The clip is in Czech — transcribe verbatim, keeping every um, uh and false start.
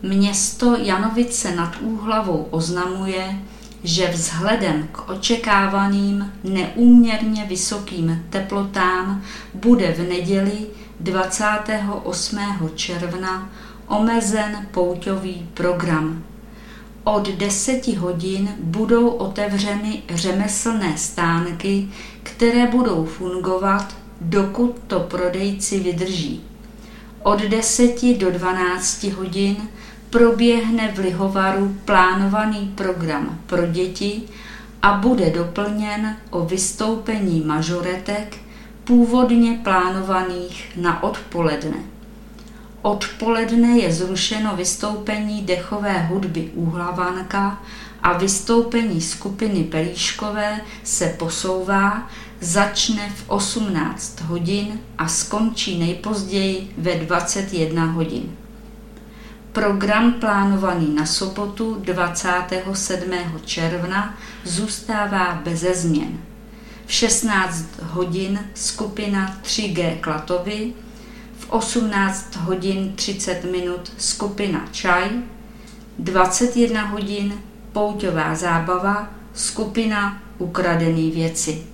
Město Janovice nad Úhlavou oznamuje, že vzhledem k očekávaným neúměrně vysokým teplotám bude v neděli dvacátého osmého června omezen pouťový program. Od deseti hodin budou otevřeny řemeslné stánky, které budou fungovat, dokud to prodejci vydrží. Od deseti do dvanácti hodin proběhne v Lihovaru plánovaný program pro děti a bude doplněn o vystoupení mažoretek původně plánovaných na odpoledne. Odpoledne je zrušeno vystoupení dechové hudby Úhlavanka a vystoupení skupiny Pelíškové se posouvá, začne v osmnáct hodin a skončí nejpozději ve dvacet jedna hodin. Program plánovaný na sobotu dvacátého sedmého června zůstává beze změn. V šestnáct hodin skupina tři G Klatovy, v osmnáct hodin třicet minut skupina Čaj, dvacet jedna hodin pouťová zábava, skupina Ukradený věci.